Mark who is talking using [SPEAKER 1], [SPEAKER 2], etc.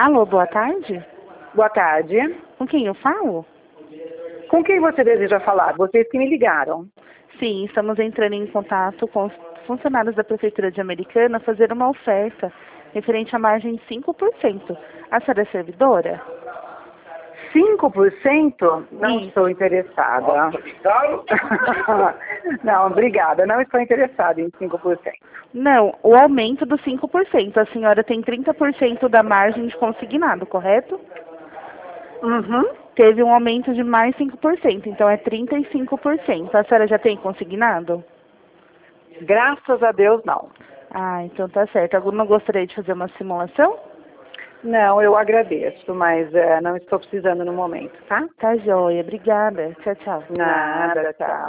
[SPEAKER 1] Alô, boa tarde.
[SPEAKER 2] Boa tarde.
[SPEAKER 1] Com quem eu falo?
[SPEAKER 2] Com quem você deseja falar? Vocês que me ligaram.
[SPEAKER 1] Sim, estamos entrando em contato com os funcionários da Prefeitura de Americana fazer uma oferta referente à margem de 5%. A senhora é servidora?
[SPEAKER 2] 5%? Não
[SPEAKER 1] Isso.
[SPEAKER 2] estou interessada. Não, obrigada. Não estou interessada em 5%.
[SPEAKER 1] Não, o aumento dos 5%. A senhora tem 30% da margem de consignado, correto?
[SPEAKER 2] Uhum.
[SPEAKER 1] Teve um aumento de mais 5%, então é 35%. A senhora já tem consignado?
[SPEAKER 2] Graças a Deus, não.
[SPEAKER 1] Ah, então tá certo. Eu não gostaria de fazer uma simulação?
[SPEAKER 2] Não, eu agradeço, mas não estou precisando no momento, tá?
[SPEAKER 1] Tá joia, obrigada. Tchau, tchau.
[SPEAKER 2] Nada, tchau.